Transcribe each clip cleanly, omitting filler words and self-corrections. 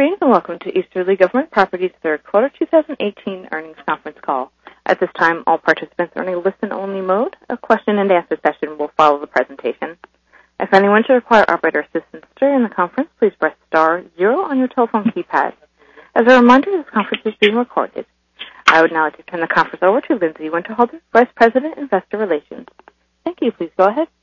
Greetings and welcome to Easterly Government Properties third quarter 2018 earnings conference call. At this time, all participants are in a listen-only mode. A question-and-answer session will follow the presentation. If anyone should require operator assistance during the conference, please press star 0 on your telephone keypad. As a reminder, this conference is being recorded. I would now like to turn the conference over to Lindsay Winterhalter, Vice President, Investor Relations. Thank you. Please go ahead.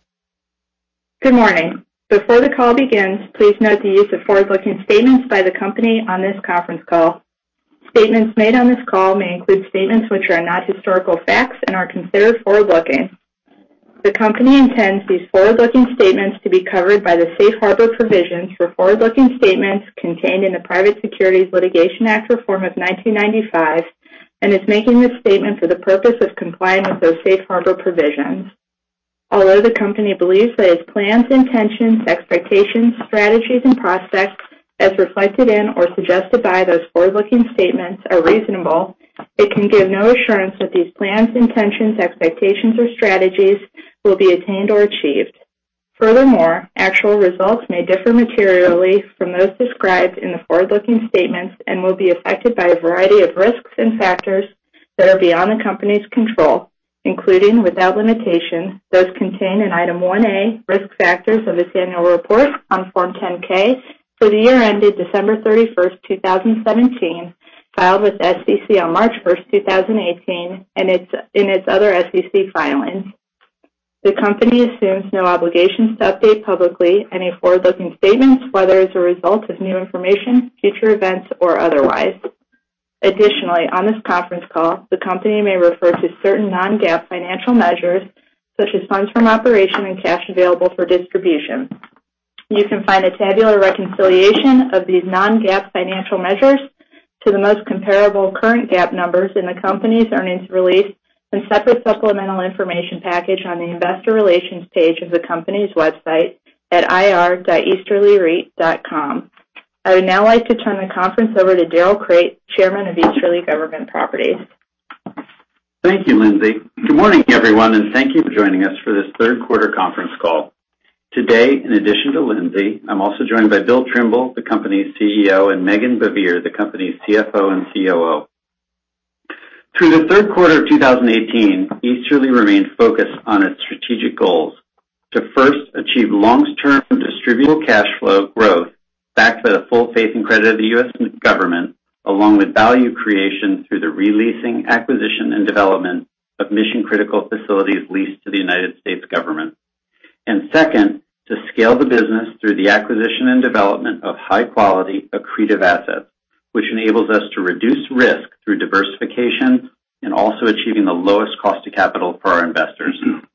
Good morning. Before the call begins, please note the use of forward-looking statements by the company on this conference call. Statements made on this call may include statements which are not historical facts and are considered forward-looking. The company intends these forward-looking statements to be covered by the safe harbor provisions for forward-looking statements contained in the Private Securities Litigation Act Reform of 1995 and is making this statement for the purpose of complying with those safe harbor provisions. Although the company believes that its plans, intentions, expectations, strategies, and prospects as reflected in or suggested by those forward-looking statements are reasonable, it can give no assurance that these plans, intentions, expectations, or strategies will be attained or achieved. Furthermore, actual results may differ materially from those described in the forward-looking statements and will be affected by a variety of risks and factors that are beyond the company's control, including, without limitation, those contained in Item 1A, Risk Factors of its annual report on Form 10-K for the year ended December 31st, 2017, filed with the SEC on March 1st, 2018, and in its other SEC filings. The company assumes no obligations to update publicly any forward-looking statements, whether as a result of new information, future events, or otherwise. Additionally, on this conference call, the company may refer to certain non-GAAP financial measures, such as funds from operation and cash available for distribution. You can find a tabular reconciliation of these non-GAAP financial measures to the most comparable current GAAP numbers in the company's earnings release and separate supplemental information package on the Investor Relations page of the company's website at ir.easterlyreit.com. I would now like to turn the conference over to Darrell Crate, Chairman of Easterly Government Properties. Thank you, Lindsay. Good morning, everyone, and thank you for joining us for this third quarter conference call. Today, in addition to Lindsay, I'm also joined by Bill Trimble, the company's CEO, and Megan Bevere, the company's CFO and COO. Through the third quarter of 2018, Easterly remained focused on its strategic goals to first achieve long-term distributable cash flow growth backed by the full faith and credit of the U.S. government, along with value creation through the releasing, acquisition, and development of mission-critical facilities leased to the United States government. And second, to scale the business through the acquisition and development of high-quality, accretive assets, which enables us to reduce risk through diversification and also achieving the lowest cost of capital for our investors.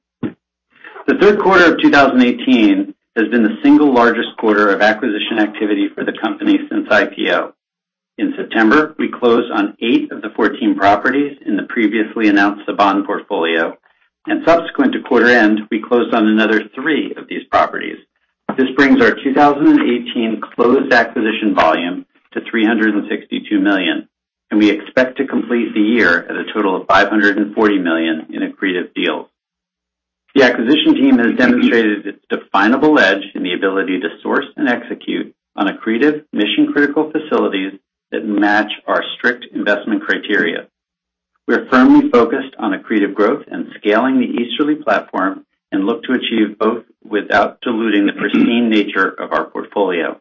The third quarter of 2018 has been the single largest quarter of acquisition activity for the company since IPO. In September, we closed on 8 of the 14 properties in the previously announced Saban portfolio, and subsequent to quarter end, we closed on another 3 of these properties. This brings our 2018 closed acquisition volume to $362 million, and we expect to complete the year at a total of $540 million in accretive deals. The acquisition team has demonstrated its definable edge in the ability to source and execute on accretive, mission-critical facilities that match our strict investment criteria. We are firmly focused on accretive growth and scaling the Easterly platform and look to achieve both without diluting the pristine nature of our portfolio.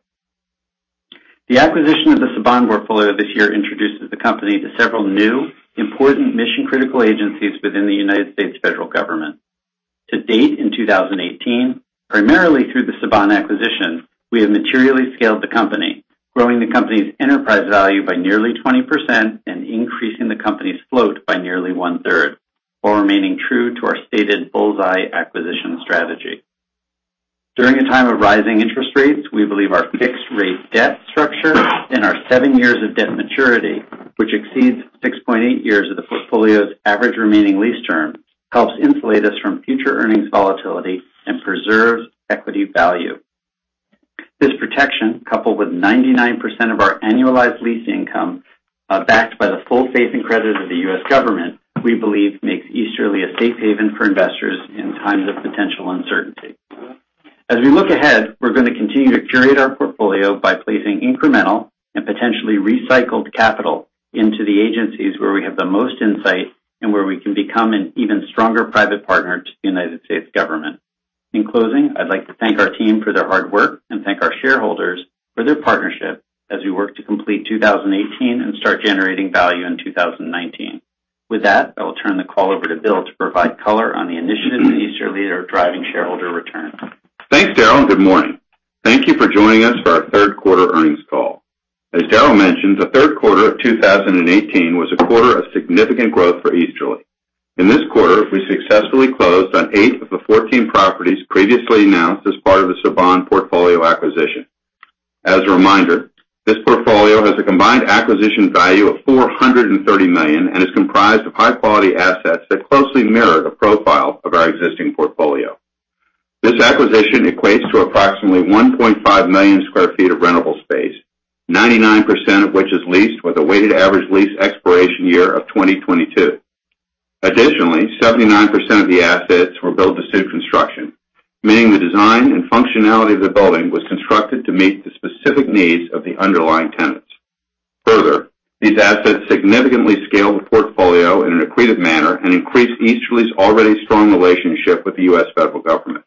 The acquisition of the Saban portfolio this year introduces the company to several new, important mission-critical agencies within the United States federal government. To date, in 2018, primarily through the Saban acquisition, we have materially scaled the company, growing the company's enterprise value by nearly 20% and increasing the company's float by nearly 1/3, while remaining true to our stated bullseye acquisition strategy. During a time of rising interest rates, we believe our fixed-rate debt structure and our 7 years of debt maturity, which exceeds 6.8 years of the portfolio's average remaining lease term, helps insulate us from future earnings volatility and preserves equity value. This protection, coupled with 99% of our annualized lease income backed by the full faith and credit of the U.S. government, we believe makes Easterly a safe haven for investors in times of potential uncertainty. As we look ahead, we're going to continue to curate our portfolio by placing incremental, and potentially recycled capital into the agencies where we have the most insight and where we can become an even stronger private partner to the United States government. In closing, I'd like to thank our team for their hard work and thank our shareholders for their partnership as we work to complete 2018 and start generating value in 2019. With that, I will turn the call over to Bill to provide color on the initiatives at Easterly that are driving shareholder return. Thanks, Darrell, and good morning. Thank you for joining us for our third quarter earnings call. As Darrell mentioned, the third quarter of 2018 was a quarter of significant growth for Easterly. In this quarter, we successfully closed on 8 of the 14 properties previously announced as part of the Saban portfolio acquisition. As a reminder, this portfolio has a combined acquisition value of $430 million and is comprised of high-quality assets that closely mirror the profile of our existing portfolio. This acquisition equates to approximately 1.5 million square feet of rentable space, 99% of which is leased with a weighted average lease expiration year of 2022. Additionally, 79% of the assets were built-to-suit construction, meaning the design and functionality of the building was constructed to meet the specific needs of the underlying tenants. Further, these assets significantly scale the portfolio in an accretive manner and increase Easterly's already strong relationship with the U.S. federal government.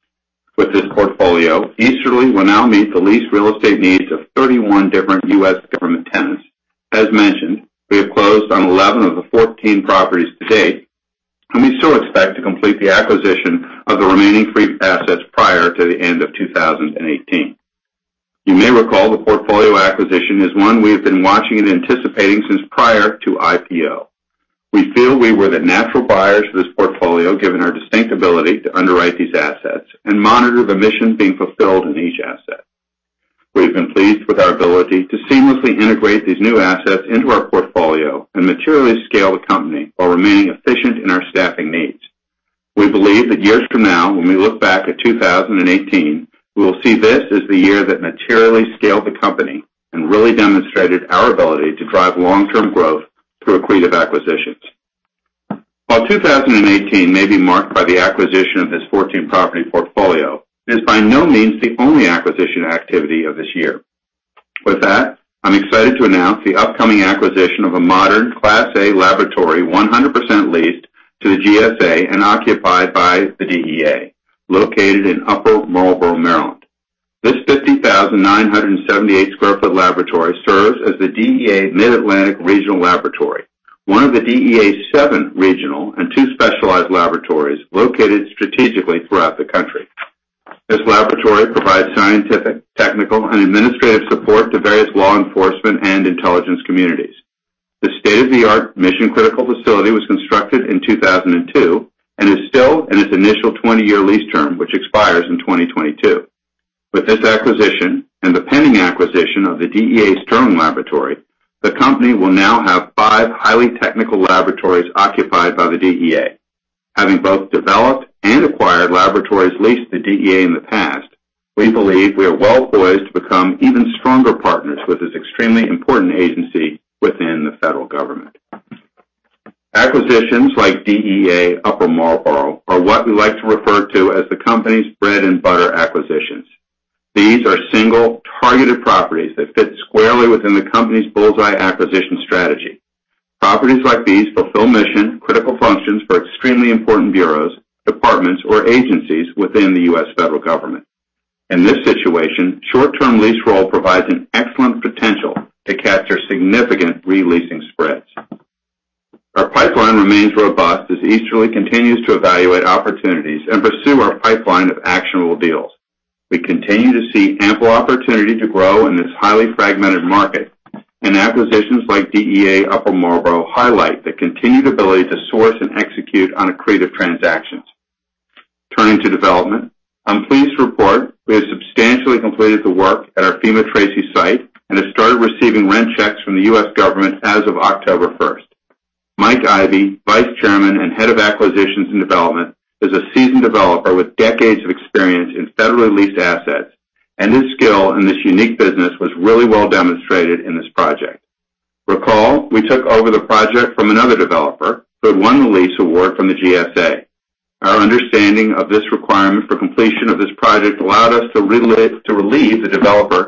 With this portfolio, Easterly will now meet the lease real estate needs of 31 different U.S. government tenants. As mentioned, we have closed on 11 of the 14 properties to date, and we still expect to complete the acquisition of the remaining 3 assets prior to the end of 2018. You may recall the portfolio acquisition is one we have been watching and anticipating since prior to IPO. We feel we were the natural buyers for this portfolio given our distinct ability to underwrite these assets and monitor the mission being fulfilled in each asset. We've been pleased with our ability to seamlessly integrate these new assets into our portfolio and materially scale the company while remaining efficient in our staffing needs. We believe that years from now, when we look back at 2018, we will see this as the year that materially scaled the company and really demonstrated our ability to drive long-term growth through accretive acquisitions. While 2018 may be marked by the acquisition of this 14-property portfolio, it is by no means the only acquisition activity of this year. With that, I'm excited to announce the upcoming acquisition of a modern Class A laboratory 100% leased to the GSA and occupied by the DEA, located in Upper Marlboro, Maryland. This 50,978 square foot laboratory serves as the DEA Mid-Atlantic Regional Laboratory, one of the DEA's 7 regional and 2 specialized laboratories located strategically throughout the country. This laboratory provides scientific, technical, and administrative support to various law enforcement and intelligence communities. The state-of-the-art mission-critical facility was constructed in 2002 and is still in its initial 20-year lease term, which expires in 2022. With this acquisition and the pending acquisition of the DEA Sterling Laboratory, the company will now have 5 highly technical laboratories occupied by the DEA. Having both developed and acquired laboratories leased to the DEA in the past, we believe we are well poised to become even stronger partners with this extremely important agency within the federal government. Acquisitions like DEA Upper Marlboro are what we like to refer to as the company's bread and butter acquisitions. These are single, targeted properties that fit squarely within the company's bullseye acquisition strategy. Properties like these fulfill mission-critical functions for extremely important bureaus, departments, or agencies within the U.S. federal government. In this situation, short-term lease roll provides an excellent potential to capture significant re-leasing spreads. Our pipeline remains robust as Easterly continues to evaluate opportunities and pursue our pipeline of actionable deals. We continue to see ample opportunity to grow in this highly fragmented market, and acquisitions like DEA Upper Marlboro highlight the continued ability to source and execute on accretive transactions. Turning to development, I'm pleased to report we have substantially completed the work at our FEMA Tracy site and have started receiving rent checks from the U.S. government as of October 1st. Mike Ivey, Vice Chairman and Head of Acquisitions and Development, is a seasoned developer with decades of experience in federally leased assets, and his skill in this unique business was really well demonstrated in this project. Recall, we took over the project from another developer who had won the lease award from the GSA. Our understanding of this requirement for completion of this project allowed us to relieve the developer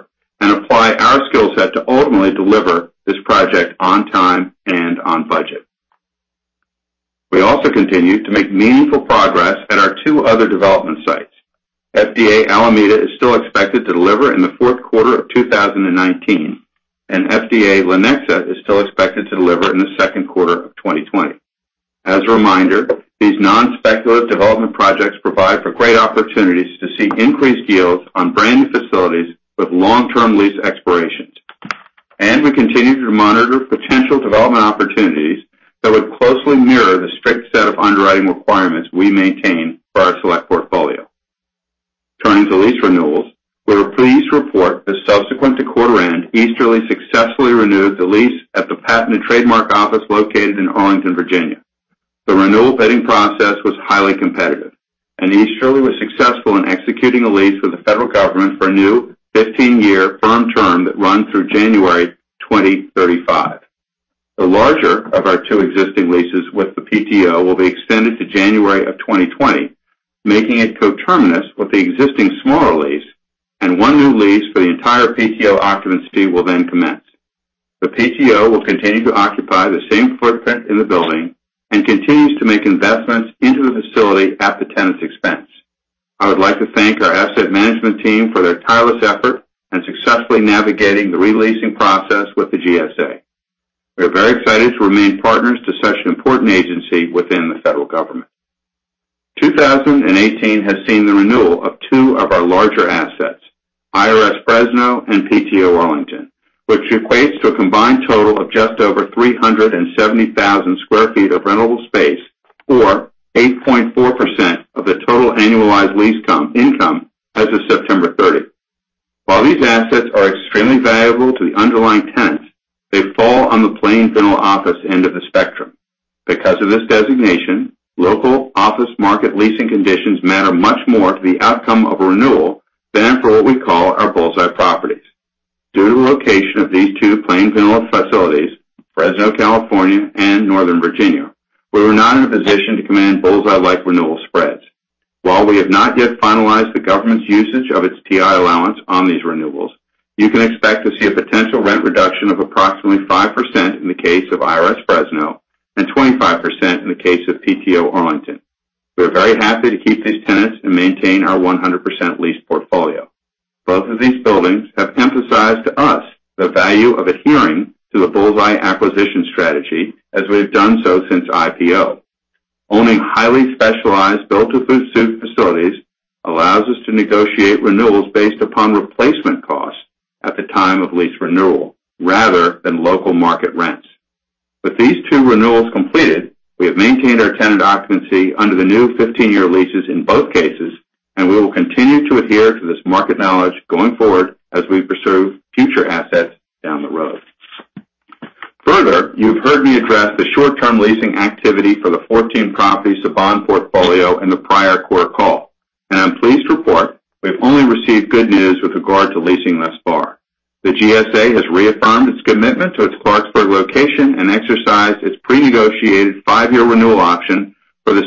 and apply our skill set to ultimately deliver this project on time and on budget. We also continue to make meaningful progress at our two other development sites. FDA Alameda is still expected to deliver in the fourth quarter of 2019, and FDA Lenexa is still expected to deliver in the second quarter of 2020. As a reminder, these non-speculative development projects provide for great opportunities to see increased yields on brand new facilities with long-term lease expirations. And we continue to monitor potential development opportunities that would closely mirror the strict set of underwriting requirements we maintain for our select portfolio. Turning to lease renewals, we were pleased to report that subsequent to quarter end, Easterly successfully renewed the lease at the Patent and Trademark Office located in Arlington, Virginia. The renewal bidding process was highly competitive, and Easterly was successful in executing a lease with the federal government for a new 15-year firm term that runs through January 2035. The larger of our two existing leases with the PTO will be extended to January of 2020, making it coterminous with the existing smaller lease, and one new lease for the entire PTO occupancy will then commence. The PTO will continue to occupy the same footprint in the building and continues to make investments into the facility at the tenant's expense. I would like to thank our asset management team for their tireless effort and successfully navigating the releasing process with the GSA. We are very excited to remain partners to such an important agency within the federal government. 2018 has seen the renewal of two of our larger assets, IRS Fresno and PTO Arlington, which equates to a combined total of just over 370,000 square feet of rentable space, or 8.4% of the total annualized lease income as of September 30. While these assets are extremely valuable to the underlying tenants, they fall on the plain vanilla office end of the spectrum. Because of this designation, local office market leasing conditions matter much more to the outcome of a renewal than for what we call our bullseye properties. Due to the location of these two plain vanilla facilities, Fresno, California, and Northern Virginia, we were not in a position to command bullseye-like renewal spreads. While we have not yet finalized the government's usage of its TI allowance on these renewals, you can expect to see a potential rent reduction of approximately 5% in the case of IRS Fresno and 25% in the case of PTO Arlington. We are very happy to keep these tenants and maintain our 100% leased portfolio. Both of these buildings have emphasized to us the value of adhering to the bullseye acquisition strategy as we have done so since IPO. Owning highly specialized built-to-suit facilities allows us to negotiate renewals based upon replacement costs at the time of lease renewal, rather than local market rents. With these two renewals completed, we have maintained our tenant occupancy under the new 15-year leases in both cases, and we will continue to adhere to this market knowledge going forward as we pursue future assets down the road. Further, you've heard me address the short-term leasing activity for the 14 property Saban portfolio in the prior quarter call, and I'm pleased to report we've only received good news with regard to leasing thus far. The GSA has reaffirmed its commitment to its Clarksburg location and exercised its pre-negotiated 5-year renewal option for the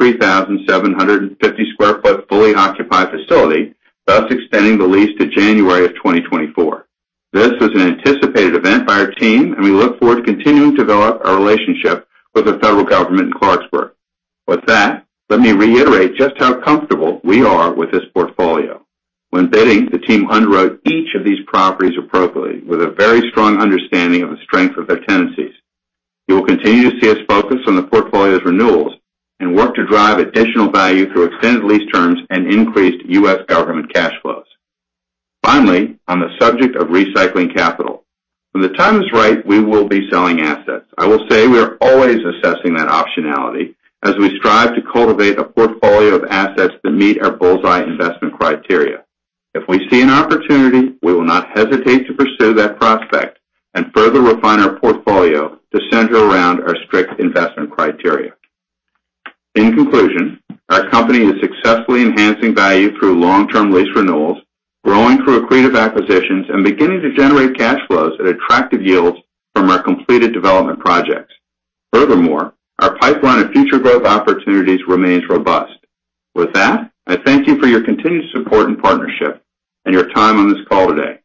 63,750 square foot fully occupied facility, thus extending the lease to January of 2024. This was an anticipated event by our team, and we look forward to continuing to develop our relationship with the federal government in Clarksburg. With that, let me reiterate just how comfortable we are with this portfolio. When bidding, the team underwrote each of these properties appropriately with a very strong understanding of the strength of their tenancies. You will continue to see us focus on the portfolio's renewals and work to drive additional value through extended lease terms and increased U.S. government cash flows. Finally, on the subject of recycling capital, when the time is right, we will be selling assets. I will say we are always assessing that optionality as we strive to cultivate a portfolio of assets that meet our bullseye investment criteria. If we see an opportunity, we will not hesitate to pursue that prospect and further refine our portfolio to center around our strict investment criteria. In conclusion, our company is successfully enhancing value through long-term lease renewals, growing through accretive acquisitions, and beginning to generate cash flows at attractive yields from our completed development projects. Furthermore, our pipeline of future growth opportunities remains robust. With that, I thank you for your continued support and partnership and your time on this call today.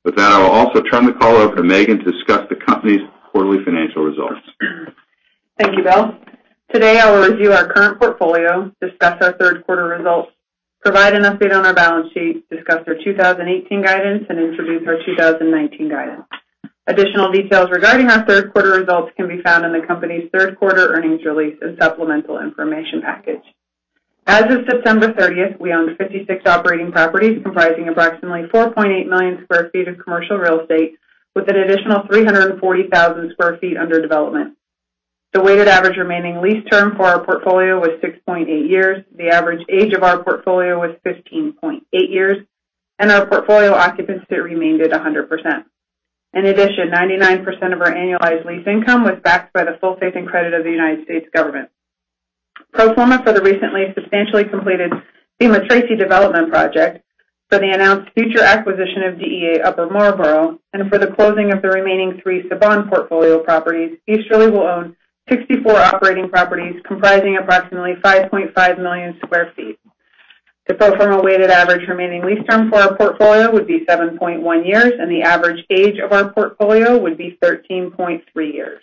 With that, I will also turn the call over to Megan to discuss the company's quarterly financial results. Thank you, Bill. Today I will review our current portfolio, discuss our third quarter results, provide an update on our balance sheet, discuss our 2018 guidance, and introduce our 2019 guidance. Additional details regarding our third quarter results can be found in the company's third quarter earnings release and supplemental information package. As of September 30th, we owned 56 operating properties comprising approximately 4.8 million square feet of commercial real estate with an additional 340,000 square feet under development. The weighted average remaining lease term for our portfolio was 6.8 years, the average age of our portfolio was 15.8 years, and our portfolio occupancy remained at 100%. In addition, 99% of our annualized lease income was backed by the full faith and credit of the United States government. Pro forma for the recently substantially completed FEMA Tracy development project, for the announced future acquisition of DEA Upper Marlboro, and for the closing of the remaining 3 Saban portfolio properties, Easterly will own 64 operating properties comprising approximately 5.5 million square feet. The pro forma weighted average remaining lease term for our portfolio would be 7.1 years, and the average age of our portfolio would be 13.3 years.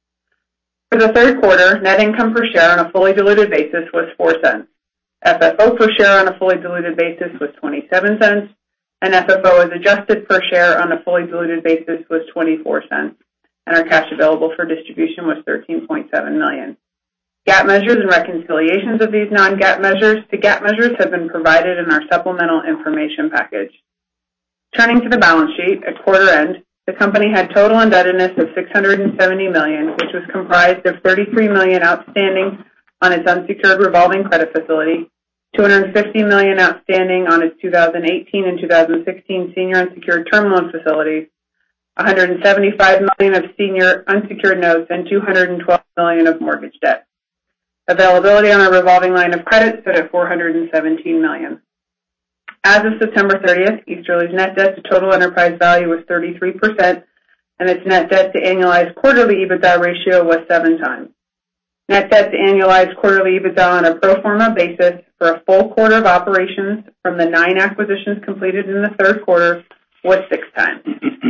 For the third quarter, net income per share on a fully diluted basis was 4 cents. FFO per share on a fully diluted basis was 27 cents, and FFO as adjusted per share on a fully diluted basis was 24 cents, and our cash available for distribution was $13.7 million. GAAP measures and reconciliations of these non-GAAP measures to GAAP measures have been provided in our supplemental information package. Turning to the balance sheet, at quarter end, the company had total indebtedness of $670 million, which was comprised of $33 million outstanding on its unsecured revolving credit facility, $250 million outstanding on its 2018 and 2016 senior unsecured term loan facilities, $175 million of senior unsecured notes, and $212 million of mortgage debt. Availability on our revolving line of credit stood at $417 million. As of September 30th, Easterly's net debt to total enterprise value was 33%, and its net debt to annualized quarterly EBITDA ratio was 7 times. Net debt to annualized quarterly EBITDA on a pro forma basis for a full quarter of operations from the 9 acquisitions completed in the third quarter was 6 times.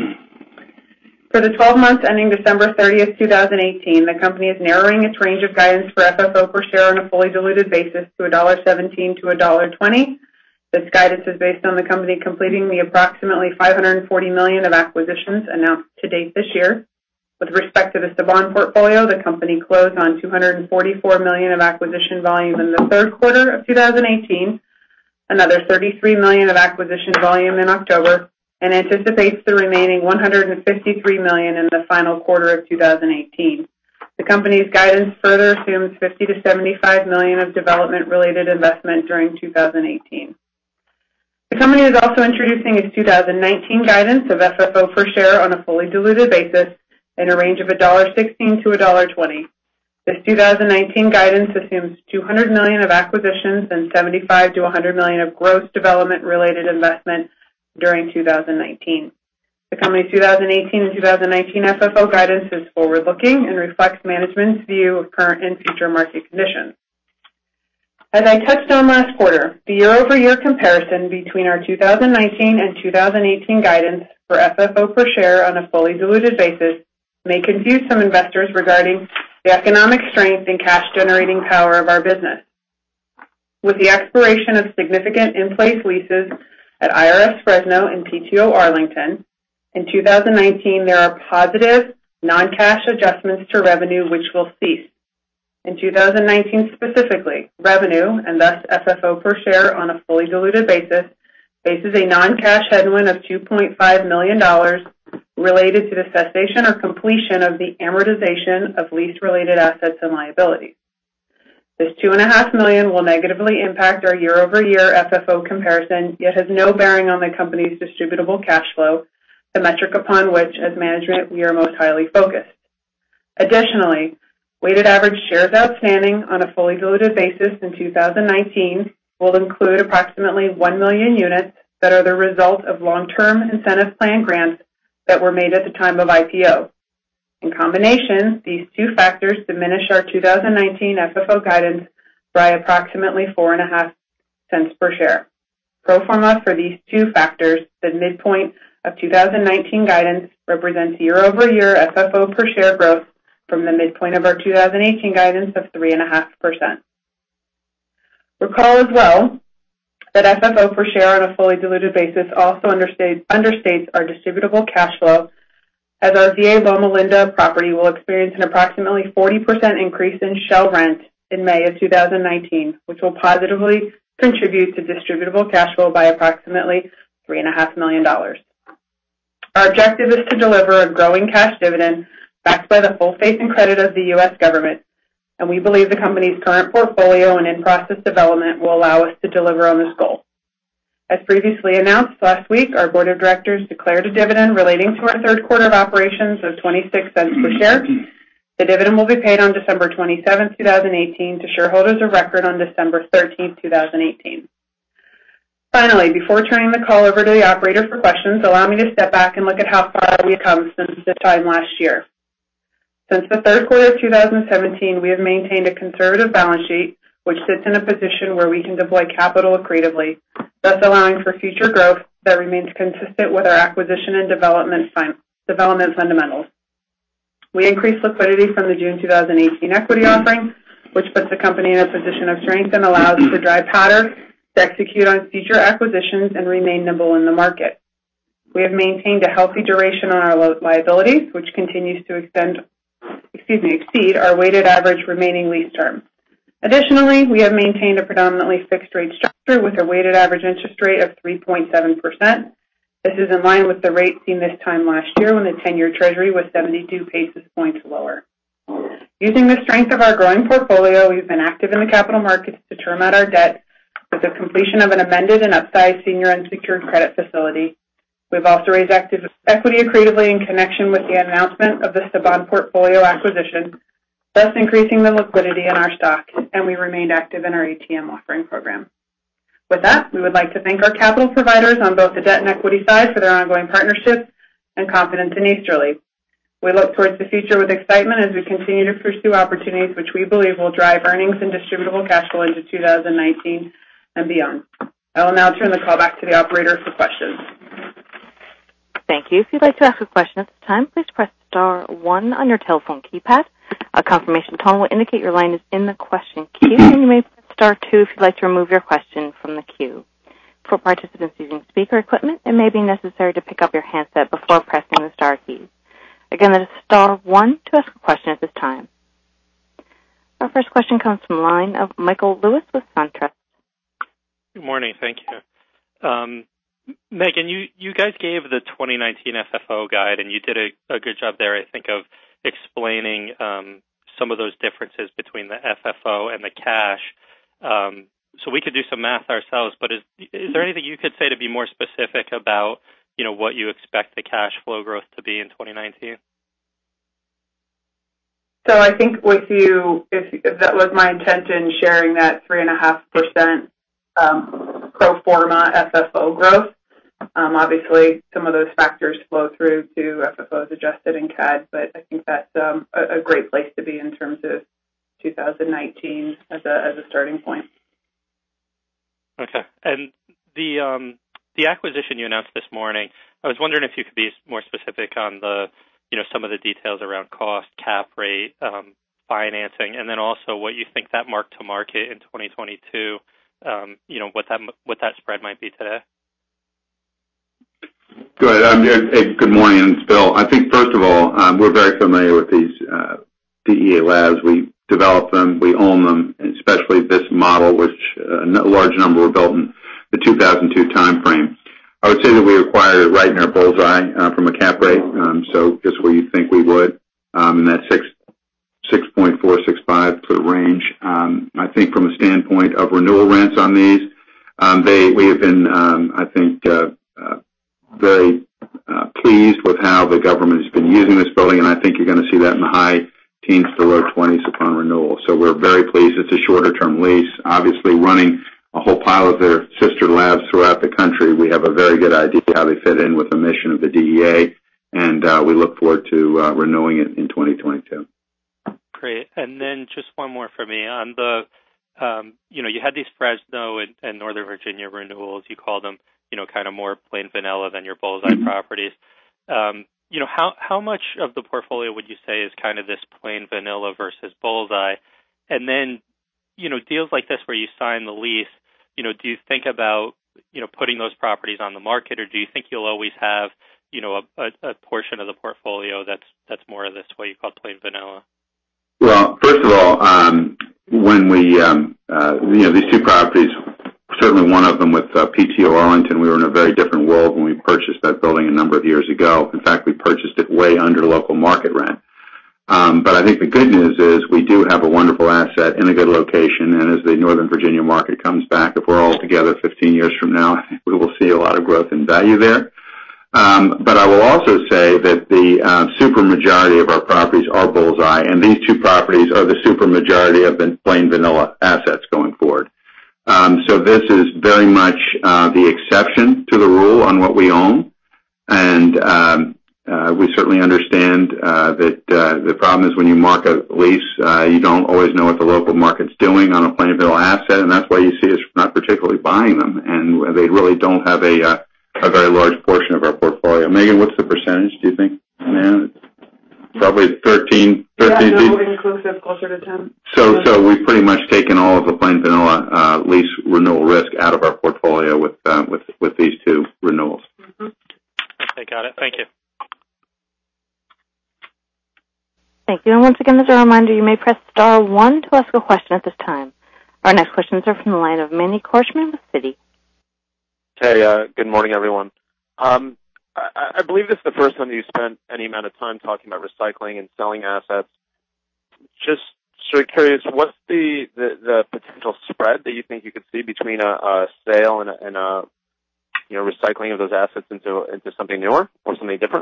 For the 12 months ending December 30th, 2018, the company is narrowing its range of guidance for FFO per share on a fully diluted basis to $1.17 to $1.20. This guidance is based on the company completing the approximately $540 million of acquisitions announced to date this year. With respect to the Saban portfolio, the company closed on $244 million of acquisition volume in the third quarter of 2018, another $33 million of acquisition volume in October, and anticipates the remaining $153 million in the final quarter of 2018. The company's guidance further assumes $50 to $75 million of development-related investment during 2018. The company is also introducing its 2019 guidance of FFO per share on a fully diluted basis in a range of $1.16 to $1.20. This 2019 guidance assumes $200 million of acquisitions and $75 to $100 million of gross development-related investment during 2019. The company's 2018 and 2019 FFO guidance is forward-looking and reflects management's view of current and future market conditions. As I touched on last quarter, the year-over-year comparison between our 2019 and 2018 guidance for FFO per share on a fully diluted basis may confuse some investors regarding the economic strength and cash-generating power of our business. With the expiration of significant in-place leases at IRS Fresno and PTO Arlington, in 2019 there are positive non-cash adjustments to revenue which will cease. In 2019 specifically, revenue, and thus FFO per share on a fully diluted basis, faces a non-cash headwind of $2.5 million related to the cessation or completion of the amortization of lease-related assets and liabilities. This $2.5 million will negatively impact our year-over-year FFO comparison, yet has no bearing on the company's distributable cash flow, the metric upon which, as management, we are most highly focused. Additionally, weighted average shares outstanding on a fully diluted basis in 2019 will include approximately 1 million units that are the result of long-term incentive plan grants that were made at the time of IPO. In combination, these two factors diminish our 2019 FFO guidance by approximately 4.5 cents per share. Pro forma for these two factors, the midpoint of 2019 guidance represents year-over-year FFO per share growth from the midpoint of our 2018 guidance of 3.5%. Recall as well that FFO per share on a fully diluted basis also understates our distributable cash flow, as our VA Loma Linda property will experience an approximately 40% increase in shell rent in May of 2019, which will positively contribute to distributable cash flow by approximately $3.5 million. Our objective is to deliver a growing cash dividend backed by the full faith and credit of the U.S. government, and we believe the company's current portfolio and in-process development will allow us to deliver on this goal. As previously announced last week, our board of directors declared a dividend relating to our third quarter of operations of 26 cents per share. The dividend will be paid on December 27, 2018 to shareholders of record on December 13, 2018. Finally, before turning the call over to the operator for questions, allow me to step back and look at how far we have come since this time last year. Since the third quarter of 2017, we have maintained a conservative balance sheet, which sits in a position where we can deploy capital accretively, thus allowing for future growth that remains consistent with our acquisition and development fundamentals. We increased liquidity from the June 2018 equity offering, which puts the company in a position of strength and allows us to dry powder to execute on future acquisitions and remain nimble in the market. We have maintained a healthy duration on our liabilities, which continues to exceed our weighted average remaining lease term. Additionally, we have maintained a predominantly fixed rate structure with a weighted average interest rate of 3.7%. This is in line with the rate seen this time last year when the 10-year Treasury was 72 basis points lower. Using the strength of our growing portfolio, we've been active in the capital markets to term out our debt with the completion of an amended and upsized senior unsecured credit facility. We've also raised equity accretively in connection with the announcement of the Saban portfolio acquisition, thus increasing the liquidity in our stock, and we remained active in our ATM offering program. With that, we would like to thank our capital providers on both the debt and equity side for their ongoing partnership and confidence in Easterly. We look towards the future with excitement as we continue to pursue opportunities which we believe will drive earnings and distributable cash flow into 2019 and beyond. I will now turn the call back to the operator for questions. Thank you. If you'd like to ask a question at this time, please press star 1 on your telephone keypad. A confirmation tone will indicate your line is in the question queue, and you may press star 2 if you'd like to remove your question from the queue. For participants using speaker equipment, it may be necessary to pick up your handset before pressing the star keys. Again, that is star 1 to ask a question at this time. Our first question comes from the line of Michael Lewis with SunTrust. Good morning. Thank you. Megan, you guys gave the 2019 FFO guide, and you did a good job there, I think, of explaining some of those differences between the FFO and the cash. So we could do some math ourselves, but is there anything you could say to be more specific about, what you expect the cash flow growth to be in 2019? So I think with you, if that was my intention, sharing that 3.5% pro forma FFO growth. Obviously, some of those factors flow through to FFOs adjusted in CAD, but I think that's a great place to be in terms of 2019 as a starting point. Okay. And the acquisition you announced this morning, I was wondering if you could be more specific on the, some of the details around cost, cap rate, financing, and then also what you think that mark to market in 2022, what that spread might be today. Good. Good morning, it's Bill. I think, first of all, we're very familiar with these DEA labs. We develop them, we own them, and especially this model, which a large number were built in the 2002 time frame. I would say that we acquired it right in our bullseye from a cap rate, so just where you think we would, in that 6.4, 6.5 sort of range. I think from a standpoint of renewal rents on these, we have been, I think, very pleased with how the government has been using this building, and I think you're going to see that in the high teens to low 20s upon renewal. So we're very pleased. It's a shorter-term lease. Obviously, running a whole pile of their sister labs throughout the country, we have a very good idea how they fit in with the mission of the DEA, and we look forward to renewing it in 2022. Great. And then just one more for me. On the, you had these Fresno and Northern Virginia renewals, you called them. kind of more plain vanilla than your bullseye properties. How much of the portfolio would you say is kind of this plain vanilla versus bullseye? And then, deals like this where you sign the lease, do you think about, putting those properties on the market, or do you think you'll always have, a portion of the portfolio that's more of this, what you call plain vanilla? Well, first of all, when we, these two properties, certainly one of them with PTO Arlington, we were in a very different world when we purchased that building a number of years ago. In fact, we purchased it way under local market rent. But I think the good news is we do have a wonderful asset in a good location, and as the Northern Virginia market comes back, if we're all together 15 years from now, we will see a lot of growth in value there. But I will also say that the super majority of our properties are bullseye, and these two properties are the super majority of the plain vanilla assets going forward. So this is very much the exception to the rule on what we own, and we certainly understand that the problem is when you mark a lease, you don't always know what the local market's doing on a plain vanilla asset, and that's why you see us not particularly buying them, and they really don't have a very large portion of our portfolio. Megan, what's the percentage, do you think? Yeah, probably 13. Inclusive, closer to 10. So we've pretty much taken all of the plain vanilla lease renewal risk out of our portfolio with these two renewals. Mm-hmm. Okay, got it. Thank you. Thank you. And once again, as a reminder, you may press star 1 to ask a question at this time. Our next questions are from the line of Manny Korchman with Citi. Hey, good morning, everyone. I believe this is the first time you spent any amount of time talking about recycling and selling assets. Just sort of curious, what's the potential spread that you think you could see between a sale and a recycling of those assets into something newer or something different?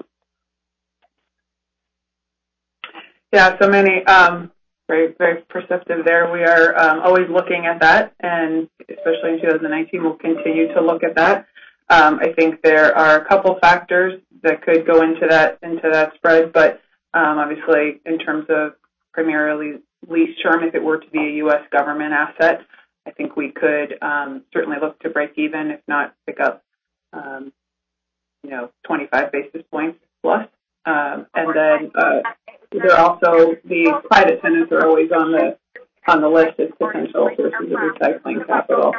Yeah, so many, very, very perceptive there. We are always looking at that, and especially in 2019, we'll continue to look at that. I think there are a couple factors that could go into that spread, but obviously, in terms of primarily lease term, if it were to be a U.S. government asset, I think we could certainly look to break even, if not pick up, 25 basis points plus. And then there are also the private tenants are always on the list as potential sources of recycling capital.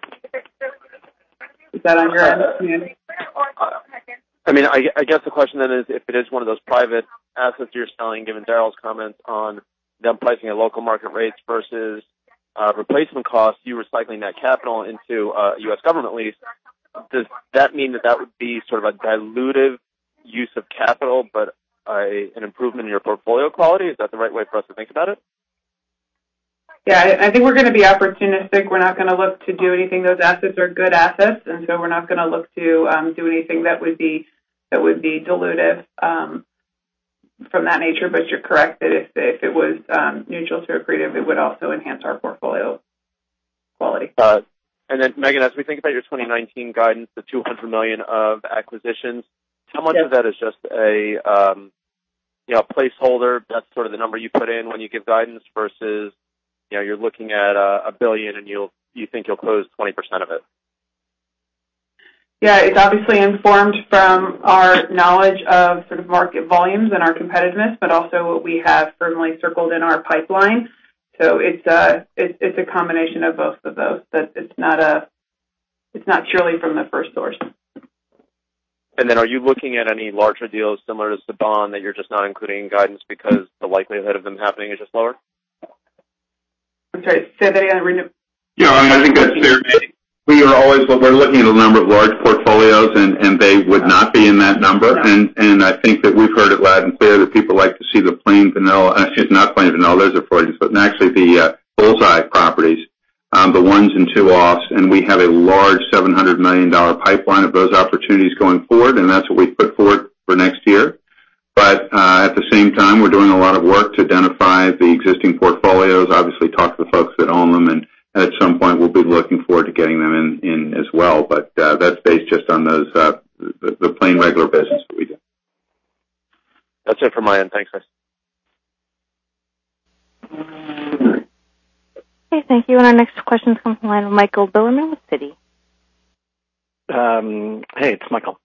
Is that on your end? I mean, I guess the question then is if it is one of those private assets you're selling, given Daryl's comments on them pricing at local market rates versus replacement costs, you recycling that capital into a U.S. government lease, does that mean that would be sort of a dilutive use of capital, but an improvement in your portfolio quality? Is that the right way for us to think about it? Yeah, I think we're going to be opportunistic. We're not going to look to do anything. Those assets are good assets, and so we're not going to look to do anything that would be dilutive from that nature. But you're correct that if it was neutral to accretive, it would also enhance our portfolio quality. And then, Megan, as we think about your 2019 guidance, the $200 million of acquisitions, how much of that is just a placeholder? That's sort of the number you put in when you give guidance versus you're looking at $1 billion and you think you'll close 20% of it. Yeah, it's obviously informed from our knowledge of sort of market volumes and our competitiveness, but also what we have firmly circled in our pipeline. So it's a combination of both of those. That it's not purely from the first source. And then are you looking at any larger deals similar to Saban that you're just not including in guidance because the likelihood of them happening is just lower? I'm sorry, say that again. Yeah, I think that's fair. We're looking at a number of large portfolios, and they would not be in that number. Yeah. And I think that we've heard it loud and clear that people like to see the plain vanilla, not plain vanilla, those are Freudians, but actually the bullseye properties, the 1s and 2-offs, and we have a large $700 million pipeline of those opportunities going forward, and that's what we've put forward for next year. But at the same time, we're doing a lot of work to identify the existing portfolios, obviously talk to the folks that own them, and at some point we'll be looking forward to getting them in as well. But that's based just on those the plain regular business that we do. That's it from my end. Thanks, guys. Okay, thank you. And our next question comes from the line of Michael Bilerman with Citi. Hey, it's Michael.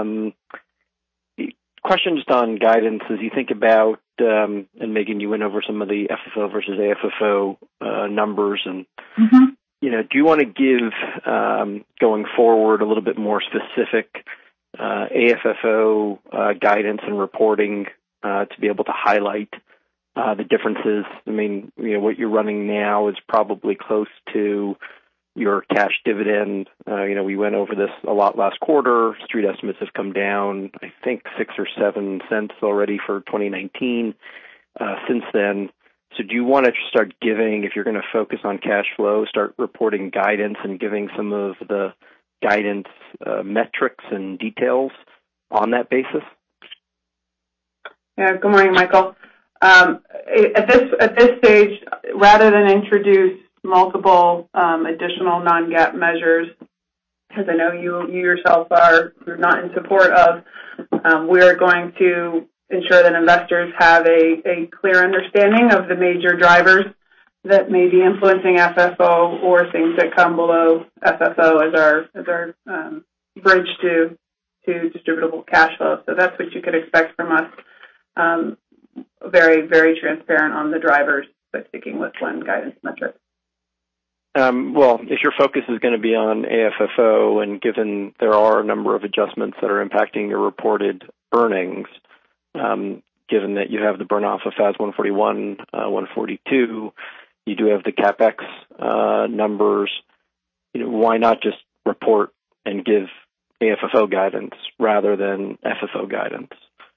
Question just on guidance as you think about, and Megan, you went over some of the FFO versus AFFO numbers, and do you want to give going forward a little bit more specific AFFO guidance and reporting to be able to highlight the differences? I mean, what you're running now is probably close to your cash dividend. We went over this a lot last quarter. Street estimates have come down, I think, 6 or 7 cents already for 2019 since then. So do you want to start giving, if you're going to focus on cash flow, start reporting guidance and giving some of the guidance metrics and details on that basis? Yeah, good morning, Michael. At this stage, rather than introduce multiple additional non-GAAP measures, as I know you yourself are not in support of, we are going to ensure that investors have a clear understanding of the major drivers that may be influencing FFO or things that come below FFO as our bridge to distributable cash flow. So that's what you could expect from us. Very, very transparent on the drivers, but sticking with one guidance metric. Well, if your focus is going to be on AFFO, and given there are a number of adjustments that are impacting your reported earnings, given that you have the burn-off of FAS 141, 142, you do have the CapEx numbers, why not just report and give AFFO guidance rather than FFO guidance?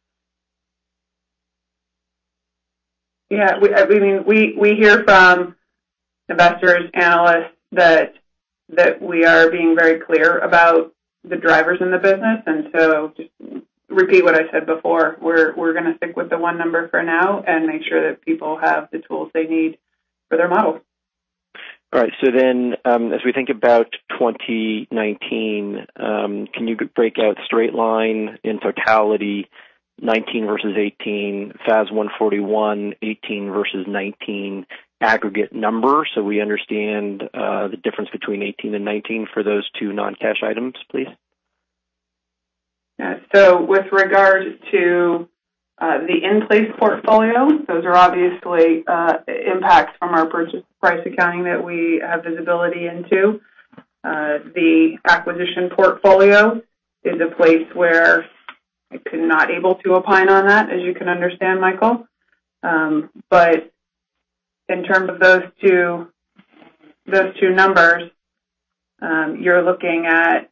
Yeah, we hear from investors, analysts, that we are being very clear about the drivers in the business, and so just repeat what I said before. We're going to stick with the one number for now and make sure that people have the tools they need for their models. All right. So then, as we think about 2019, can you break out straight line in totality, 19 versus 18, FAS 141, 18 versus 19, aggregate number, so we understand the difference between 18 and 19 for those two non-cash items, please? Yeah, so with regard to the in-place portfolio, those are obviously impacts from our purchase price accounting that we have visibility into. The acquisition portfolio is a place where I'm not able to opine on that, as you can understand, Michael. But in terms of those two numbers, you're looking at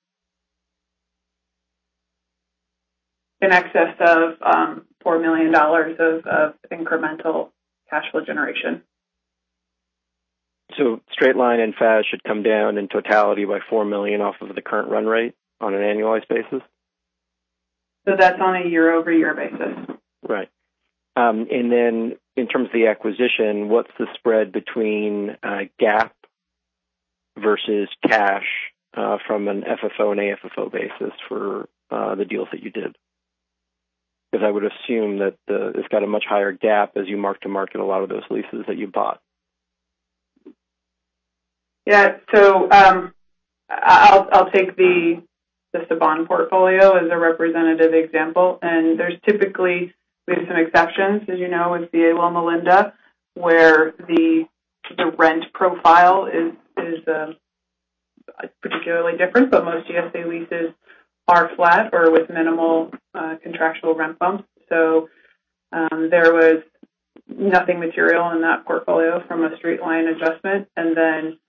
in excess of $4 million of incremental cash flow generation. So straight line and FAS should come down in totality by $4 million off of the current run rate on an annualized basis? So that's on a year-over-year basis. Right. And then in terms of the acquisition, what's the spread between GAAP versus cash from an FFO and AFFO basis for the deals that you did? Because I would assume that it's got a much higher GAAP as you mark to market a lot of those leases that you bought. Yeah, so I'll take the Saban portfolio as a representative example, and there's typically we have some exceptions, as you know, with VA Loma Linda, where the rent profile is particularly different, but most GSA leases are flat or with minimal contractual rent bumps. So there was nothing material in that portfolio from a straight line adjustment, and then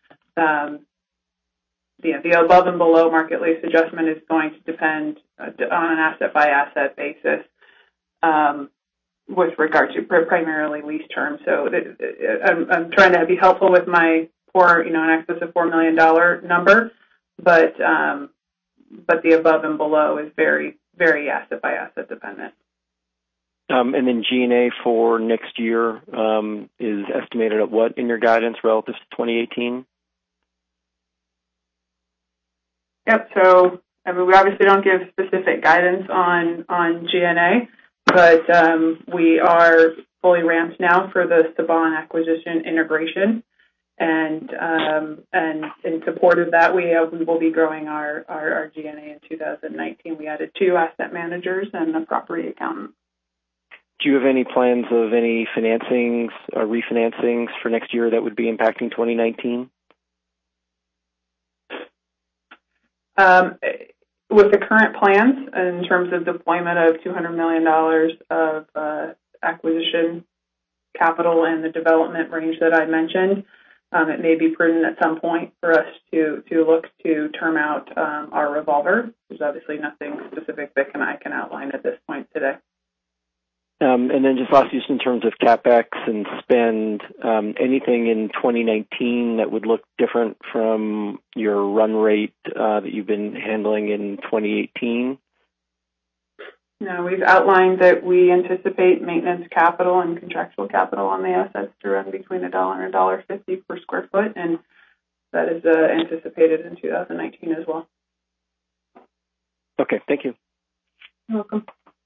the above and below market lease adjustment is going to depend on an asset by asset basis with regard to primarily lease terms. So I'm trying to be helpful with my in excess of $4 million number, but the above and below is very, very asset by asset dependent. And then G&A for next year is estimated at what in your guidance relative to 2018? Yep. So we obviously don't give specific guidance on G&A, but we are fully ramped now for the Saban acquisition integration, And in support of that, we will be growing our G&A in 2019. We added 2 asset managers and a property accountant. Do you have any plans of any financings or refinancings for next year that would be impacting 2019? With the current plans, in terms of deployment of $200 million of acquisition capital and the development range that I mentioned, it may be prudent at some point for us to look to term out our revolver. There's obviously nothing specific that I can outline at this point today. And then just lastly, just in terms of CapEx and spend, anything in 2019 that would look different from your run rate that you've been handling in 2018? No, we've outlined that we anticipate maintenance capital and contractual capital on the assets to run between $1 and $1.50 per square foot, and that is anticipated in 2019 as well. Okay, thank you. You're welcome.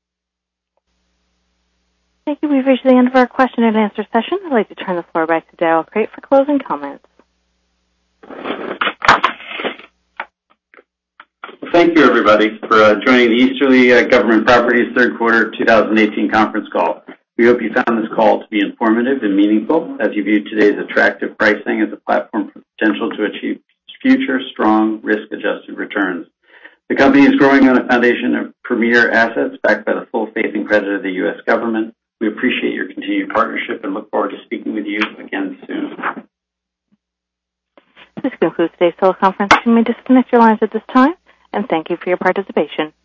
Thank you. We've reached the end of our question and answer session. I'd like to turn the floor back to Darrell Crate for closing comments. Thank you, everybody, for joining the Easterly Government Properties third quarter 2018 conference call. We hope you found this call to be informative and meaningful as you view today's attractive pricing as a platform for potential to achieve future strong risk-adjusted returns. The company is growing on a foundation of premier assets backed by the full faith and credit of the U.S. government. We appreciate your continued partnership and look forward to speaking with you again soon. This concludes today's teleconference. You may disconnect your lines at this time, and thank you for your participation.